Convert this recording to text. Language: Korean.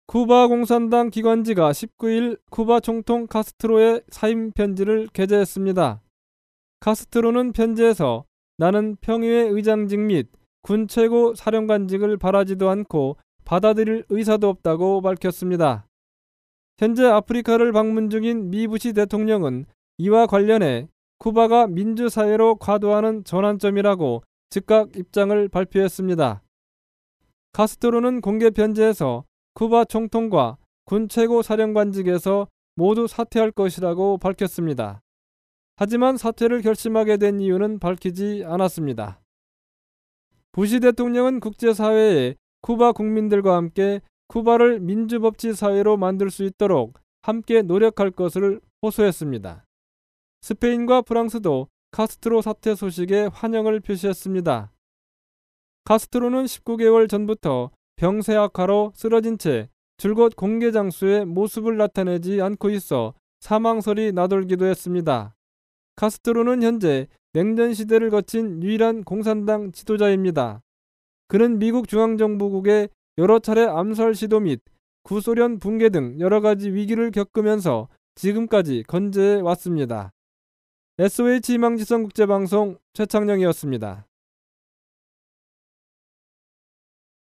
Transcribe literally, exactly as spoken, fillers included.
쿠바 공산당 기관지가 십구 일 쿠바 총통 카스트로의 사임 편지를 게재했습니다. 카스트로는 편지에서 나는 평의회 의장직 및 군 최고 사령관직을 바라지도 않고 받아들일 의사도 없다고 밝혔습니다. 현재 아프리카를 방문 중인 미 부시 대통령은 이와 관련해 쿠바가 민주사회로 과도하는 전환점이라고 즉각 입장을 발표했습니다. 카스트로는 공개 편지에서 쿠바 총통과 군 최고 사령관직에서 모두 사퇴할 것이라고 밝혔습니다. 하지만 사퇴를 결심하게 된 이유는 밝히지 않았습니다. 부시 대통령은 국제사회에 쿠바 국민들과 함께 쿠바를 민주법치 사회로 만들 수 있도록 함께 노력할 것을 호소했습니다. 스페인과 프랑스도 카스트로 사퇴 소식에 환영을 표시했습니다. 카스트로는 십구 개월 전부터 병세 악화로 쓰러진 채 줄곧 공개 장소에 모습을 나타내지 않고 있어 사망설이 나돌기도 했습니다. 카스트로는 현재 냉전 시대를 거친 유일한 공산당 지도자입니다. 그는 미국 중앙정부국의 여러 차례 암살 시도 및 구소련 붕괴 등 여러 가지 위기를 겪으면서 지금까지 건재해 왔습니다. 에스오에이치 희망지성 국제방송 최창영이었습니다.